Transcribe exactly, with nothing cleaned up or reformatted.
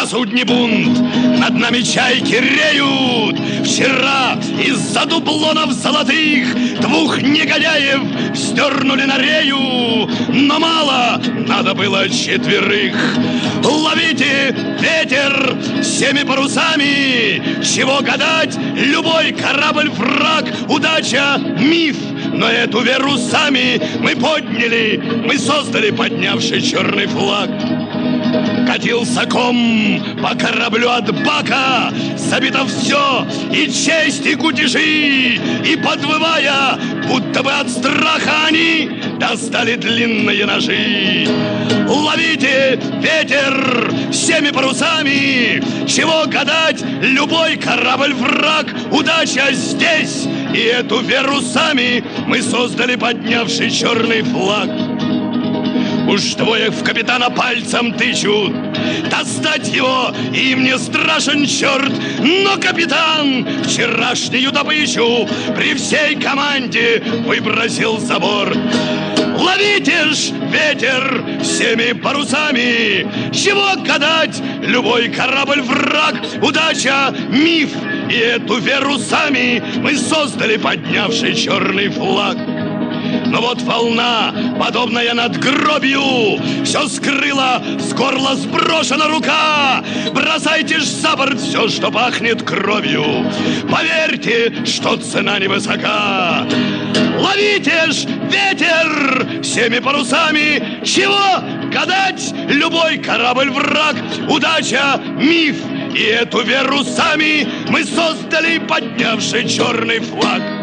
судне бунт, над нами чайки реют. Вчера из-за дублонов золотых двух негодяев сдернули на рею, но мало, надо было четверых. Ловите ветер всеми парусами, чего гадать, любой корабль враг, удача миф. Но эту веру сами мы подняли, мы создали, поднявший черный флаг. Катился ком по кораблю от бака, забито все, и честь, и кутежи, и подвывая, будто бы от страха они достали длинные ножи. Ловите ветер всеми парусами, чего гадать, любой корабль враг, удача здесь, и эту веру сами мы создали, поднявший черный флаг. Уж двое в капитана пальцем тычут, достать его им не страшен черт. Но капитан вчерашнюю добычу при всей команде выбросил за борт. Ловите ж ветер всеми парусами, чего гадать, любой корабль враг, удача миф, и эту веру сами мы создали, поднявший черный флаг. Но вот волна, подобная надгробию, все скрыла, с горла сброшена рука. Бросайте ж за борт все, что пахнет кровью. Поверьте, что цена невысока. Ловите ж ветер всеми парусами, чего гадать, любой корабль враг, удача миф, и эту веру сами мы создали, поднявший черный флаг.